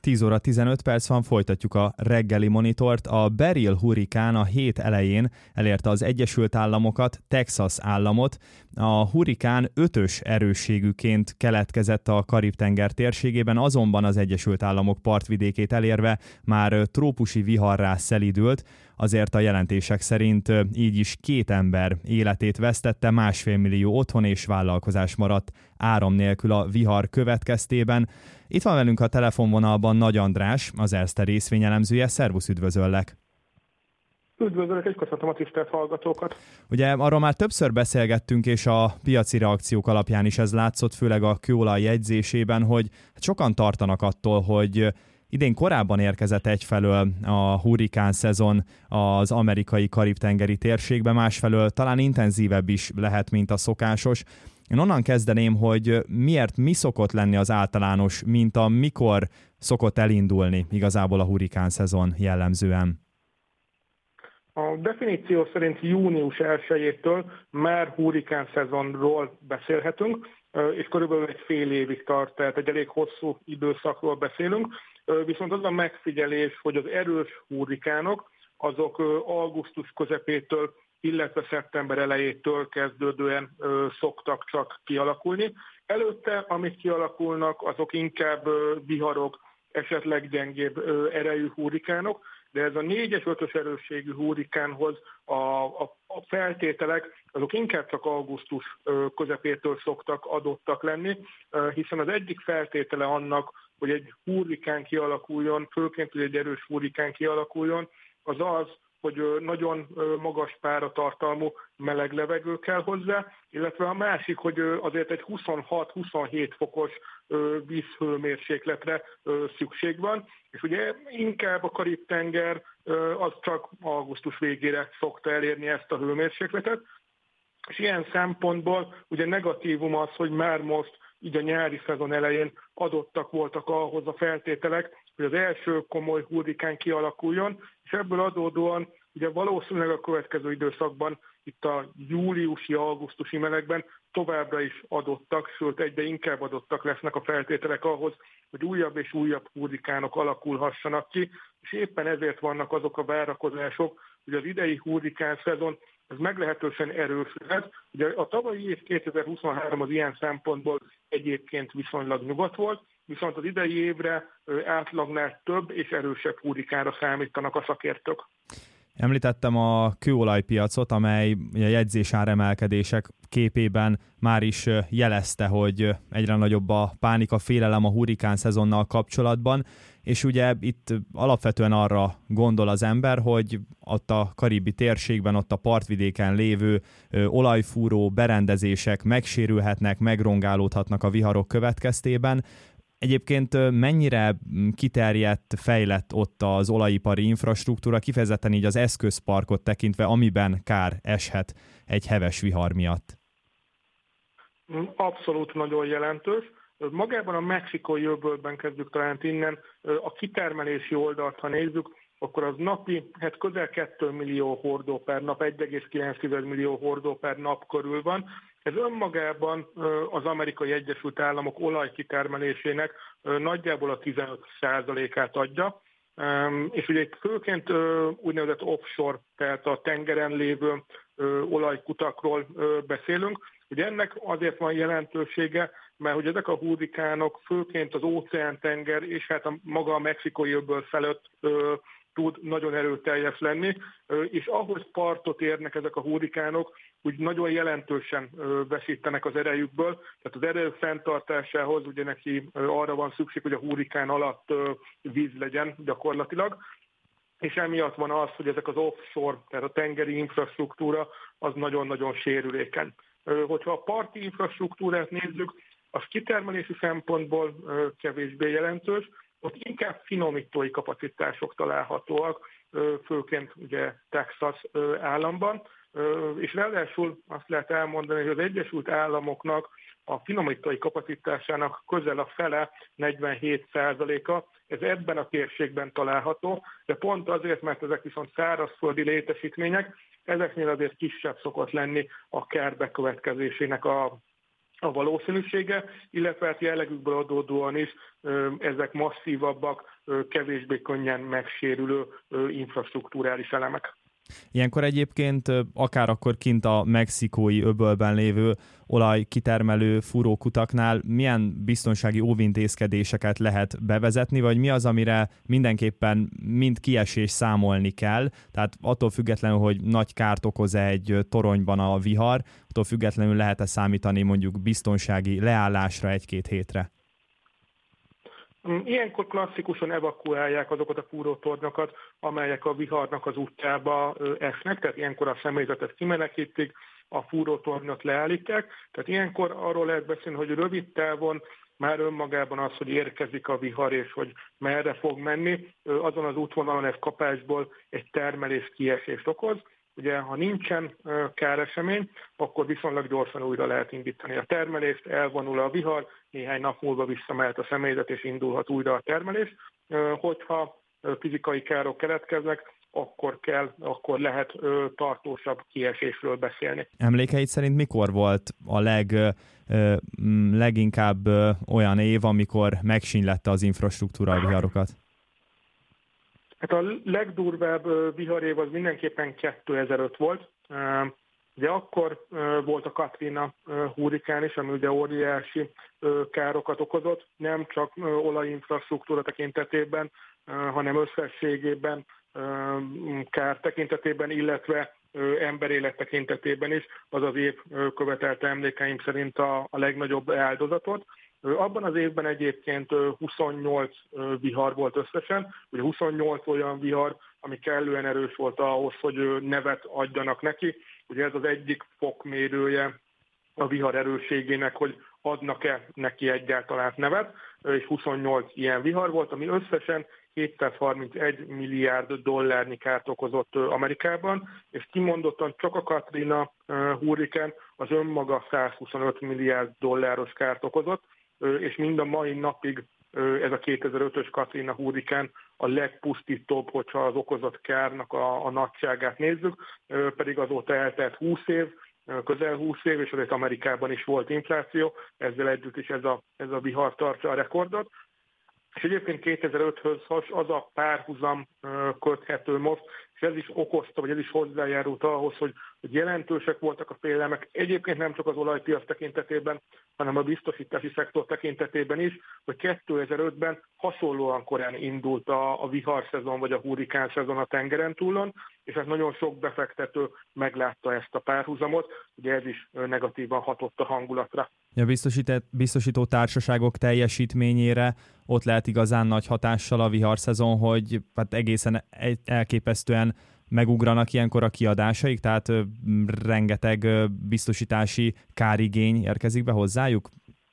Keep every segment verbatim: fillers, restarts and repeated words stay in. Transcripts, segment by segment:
tíz óra tizenöt perc van, folytatjuk a reggeli monitort. A Beryl hurrikán a hét elején elérte az Egyesült Államokat, Texas államot. A hurrikán ötös erősségűként keletkezett a Karib-tenger térségében, azonban az Egyesült Államok partvidékét elérve már trópusi viharrá szelídült. Azért a jelentések szerint így is két ember életét vesztette, másfél millió otthon és vállalkozás maradt áram nélkül a vihar következtében. Itt van velünk a telefonvonalban Nagy András, az Erste részvényelemzője. Szervusz, üdvözöllek! Üdvözöllek, és köszöntöm a tisztelt hallgatókat! Ugye arról már többször beszélgettünk, és a piaci reakciók alapján is ez látszott, főleg a kőolaj jegyzésében, hogy sokan tartanak attól, hogy idén korábban érkezett egyfelől a hurrikán szezon az amerikai karib-tengeri térségbe, másfelől talán intenzívebb is lehet, mint a szokásos. Én onnan kezdeném, hogy miért mi szokott lenni az általános minta, mikor szokott elindulni igazából a hurrikán szezon jellemzően? A definíció szerint június elsejétől már hurrikán szezonról beszélhetünk, és körülbelül egy fél évig tart, tehát egy elég hosszú időszakról beszélünk. Viszont az a megfigyelés, hogy az erős hurrikánok azok augusztus közepétől, illetve szeptember elejétől kezdődően ö, szoktak csak kialakulni. Előtte, amik kialakulnak, azok inkább ö, viharok, esetleg gyengébb ö, erejű hurrikánok, de ez a négyes, ötös erősségű hurrikánhoz a, a, a feltételek, azok inkább csak augusztus ö, közepétől szoktak adottak lenni, ö, hiszen az egyik feltétele annak, hogy egy hurrikán kialakuljon, főként, hogy egy erős hurrikán kialakuljon, az az, hogy nagyon magas páratartalmú meleg levegő kell hozzá, illetve a másik, hogy azért egy huszonhat-huszonhét fokos vízhőmérsékletre szükség van, és ugye inkább a Karib-tenger az csak augusztus végére szokta elérni ezt a hőmérsékletet, és ilyen szempontból ugye negatívum az, hogy már most így a nyári szezon elején adottak voltak ahhoz a feltételek, hogy az első komoly hurrikán kialakuljon, és ebből adódóan ugye valószínűleg a következő időszakban, itt a júliusi-augusztusi melegben továbbra is adottak, sőt egyre inkább adottak lesznek a feltételek ahhoz, hogy újabb és újabb hurrikánok alakulhassanak ki, és éppen ezért vannak azok a várakozások, hogy az idei hurrikán szezon ez meglehetősen erős lehet. Ugye a tavalyi év kétezer-huszonhárom az ilyen szempontból egyébként viszonylag nyugodt volt, viszont az idei évre átlagnál több és erősebb hurrikánra számítanak a szakértők. Említettem a kőolajpiacot, amely a jegyzésáremelkedések képében már is jelezte, hogy egyre nagyobb a pánik, a félelem a hurrikán szezonnal kapcsolatban, és ugye itt alapvetően arra gondol az ember, hogy ott a karibi térségben, ott a partvidéken lévő olajfúró berendezések megsérülhetnek, megrongálódhatnak a viharok következtében. Egyébként mennyire kiterjedt, fejlett ott az olajipari infrastruktúra, kifejezetten így az eszközparkot tekintve, amiben kár eshet egy heves vihar miatt? Abszolút nagyon jelentős. Magában a mexikói öbölben kezdjük talán innen, a kitermelési oldalt, ha nézzük, akkor az napi, hát közel két millió hordó per nap, egy egész kilenc millió hordó per nap körül van. Ez önmagában az Amerikai Egyesült Államok olajkitermelésének nagyjából a tizenöt százalékát adja, és ugye itt főként úgynevezett offshore, tehát a tengeren lévő olajkutakról beszélünk. Ugye ennek azért van jelentősége, mert hogy ezek a hurrikánok főként az óceántenger és hát a maga a mexikói öböl felett tud nagyon erőteljes lenni, és ahogy partot érnek ezek a hurrikánok, úgy nagyon jelentősen veszítenek az erejükből. Tehát az erő fenntartásához ugye neki arra van szükség, hogy a hurrikán alatt víz legyen gyakorlatilag, és emiatt van az, hogy ezek az offshore, tehát a tengeri infrastruktúra az nagyon-nagyon sérülékeny. Hogyha a parti infrastruktúrát nézzük, az kitermelési szempontból kevésbé jelentős, ott inkább finomítói kapacitások találhatóak, főként ugye Texas államban, és ráadásul azt lehet elmondani, hogy az Egyesült Államoknak a finomítói kapacitásának közel a fele, negyvenhét százaléka, ez ebben a térségben található, de pont azért, mert ezek viszont szárazföldi létesítmények, ezeknél azért kisebb szokott lenni a kár bekövetkezésének a a valószínűsége, illetve hát jellegükből adódóan is ezek masszívabbak, kevésbé könnyen megsérülő infrastruktúrális elemek. Ilyenkor egyébként akár akkor kint a mexikói öbölben lévő olajkitermelő fúrókutaknál milyen biztonsági óvintézkedéseket lehet bevezetni, vagy mi az, amire mindenképpen mind kiesés számolni kell, tehát attól függetlenül, hogy nagy kárt okoz egy toronyban a vihar, attól függetlenül lehet-e számítani mondjuk biztonsági leállásra egy-két hétre? Ilyenkor klasszikusan evakuálják azokat a fúrótornyokat, amelyek a viharnak az útjába esnek, tehát ilyenkor a személyzetet kimenekítik, a fúrótornyot leállítják. Tehát ilyenkor arról lehet beszélni, hogy rövid távon már önmagában az, hogy érkezik a vihar és hogy merre fog menni, azon az útvonalon ez kapásból egy termelés kiesést okoz. Ugye, ha nincsen káresemény, akkor viszonylag gyorsan újra lehet indítani a termelést, elvonul a vihar, néhány nap múlva visszamehet a személyzet, és indulhat újra a termelés. Hogyha fizikai károk keletkeznek, akkor kell, akkor lehet tartósabb kiesésről beszélni. Emlékeid szerint mikor volt a leg, leginkább olyan év, amikor megsínylette az infrastruktúra a viharokat? Hát a legdurvább viharév az mindenképpen kétezer-öt volt. Ugye akkor volt a Katrina hurrikán is, ami ugye óriási károkat okozott, nem csak olajinfrastruktúra tekintetében, hanem összességében kár tekintetében, illetve emberélet tekintetében is. Az az év követelte emlékeim szerint a, a legnagyobb áldozatot. Abban az évben egyébként huszonnyolc vihar volt összesen, ugye huszonnyolc olyan vihar, ami kellően erős volt ahhoz, hogy nevet adjanak neki. Ugye ez az egyik fokmérője a vihar erősségének, hogy adnak-e neki egyáltalán nevet, és huszonnyolc ilyen vihar volt, ami összesen hétszázharmincegy milliárd dollárnyi kárt okozott Amerikában, és kimondottan csak a Katrina hurrikán az önmaga százhuszonöt milliárd dolláros kárt okozott, és mind a mai napig ez a kétezer-ötös Katrina hurrikán a legpusztítóbb, hogyha az okozott kárnak a, a nagyságát nézzük, pedig azóta eltelt húsz év, közel húsz év, és azért Amerikában is volt infláció, ezzel együtt is ez a, ez a vihar tartsa a rekordot. És egyébként kétezer-öthöz az a párhuzam köthető most, és ez is okozta, vagy ez is hozzájárult ahhoz, hogy, hogy jelentősek voltak a félelmek, egyébként nem csak az olajpiac tekintetében, hanem a biztosítási szektor tekintetében is, hogy kétezer-ötben hasonlóan korán indult a, a viharszezon, vagy a hurrikán szezon a tengeren túlon, és hát nagyon sok befektető meglátta ezt a párhuzamot, ugye ez is negatívan hatott a hangulatra. A biztosító társaságok teljesítményére ott lehet igazán nagy hatással a viharszezon, hogy hát egészen elképesztően megugranak ilyenkor a kiadásaik, tehát rengeteg biztosítási kárigény érkezik be hozzájuk?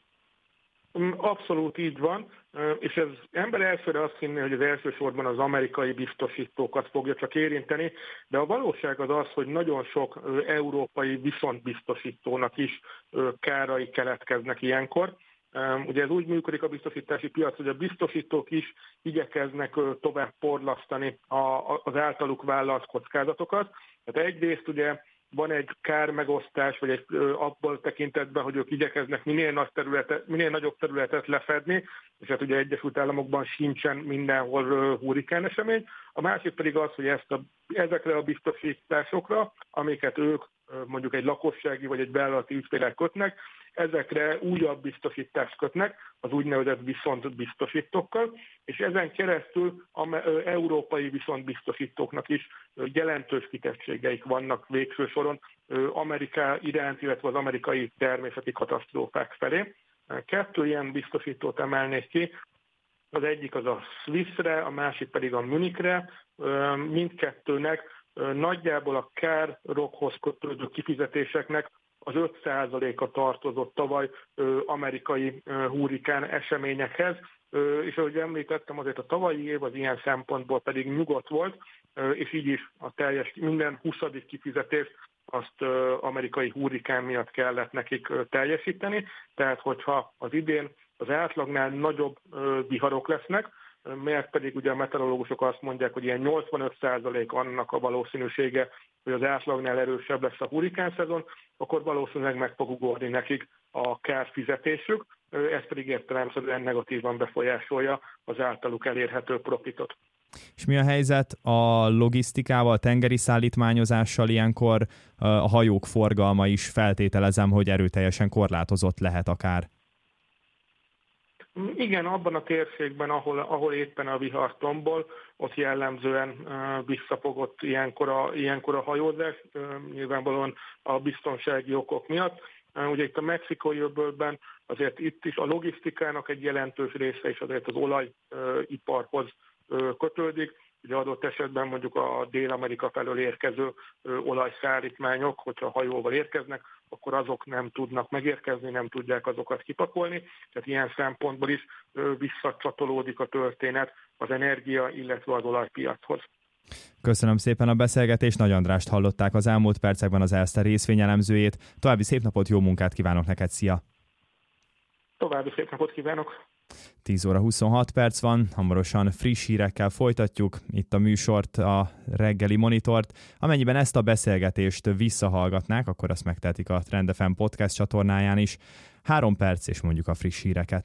Abszolút így van, és ez ember elsőre azt hinné, hogy az elsősorban az amerikai biztosítókat fogja csak érinteni, de a valóság az az, hogy nagyon sok európai viszontbiztosítónak is kárai keletkeznek ilyenkor. Ugye ez úgy működik a biztosítási piac, hogy a biztosítók is igyekeznek tovább porlasztani az általuk vállalt kockázatokat. Tehát egyrészt ugye van egy kármegosztás, vagy egy abból tekintetben, hogy ők igyekeznek minél, nagy területet, minél nagyobb területet lefedni, és hát ugye Egyesült Államokban sincsen mindenhol hurrikán esemény. A másik pedig az, hogy ezt a, ezekre a biztosításokra, amiket ők mondjuk egy lakossági vagy egy vállalati ügyfélek kötnek, ezekre újabb biztosítást kötnek, az úgynevezett viszontbiztosítókkal, és ezen keresztül az európai viszontbiztosítóknak is jelentős kitettségeik vannak végső soron Amerika iránt, illetve az amerikai természeti katasztrófák felé. Kettő ilyen biztosítót emelnék ki, az egyik az a Swissre, a másik pedig a Munichre. Mindkettőnek nagyjából a károkhoz kötődő kifizetéseknek az öt százaléka tartozott tavaly amerikai hurrikán eseményekhez, és ahogy említettem, azért a tavalyi év az ilyen szempontból pedig nyugodt volt, és így is a teljes, minden huszadik kifizetést azt amerikai hurrikán miatt kellett nekik teljesíteni, tehát hogyha az idén az átlagnál nagyobb viharok lesznek, mert pedig ugye a meteorológusok azt mondják, hogy ilyen nyolcvanöt százalék annak a valószínűsége, hogy az átlagnál erősebb lesz a hurrikánszezon, akkor valószínűleg meg fog ugorni nekik a kárfizetésük, ez pedig értelemszerűen negatívan befolyásolja az általuk elérhető profitot. És mi a helyzet a logisztikával, tengeri szállítmányozással? Ilyenkor a hajók forgalma is feltételezem, hogy erőteljesen korlátozott lehet akár. Igen, abban a térségben, ahol, ahol éppen a vihar tombol, ott jellemzően visszafogott ilyenkor a, ilyenkor a hajózás, nyilvánvalóan a biztonsági okok miatt. Ugye itt a mexikói öbölben azért itt is a logisztikának egy jelentős része is azért az olajiparhoz kötődik. Ugye adott esetben mondjuk a Dél-Amerika felől érkező olajszállítmányok, hogyha hajóval érkeznek, akkor azok nem tudnak megérkezni, nem tudják azokat kipakolni. Tehát ilyen szempontból is visszacsatolódik a történet az energia, illetve az olajpiachoz. Köszönöm szépen a beszélgetést, Nagy Andrást hallották az elmúlt percekben, az Erste részvényelemzőjét. További szép napot, jó munkát kívánok neked, szia! További szép napot kívánok! tíz óra huszonhat perc van, hamarosan friss hírekkel folytatjuk itt a műsort, a reggeli monitort. Amennyiben ezt a beszélgetést visszahallgatnák, akkor azt megtehetik a Trend ef em podcast csatornáján is. Három perc, és mondjuk a friss híreket.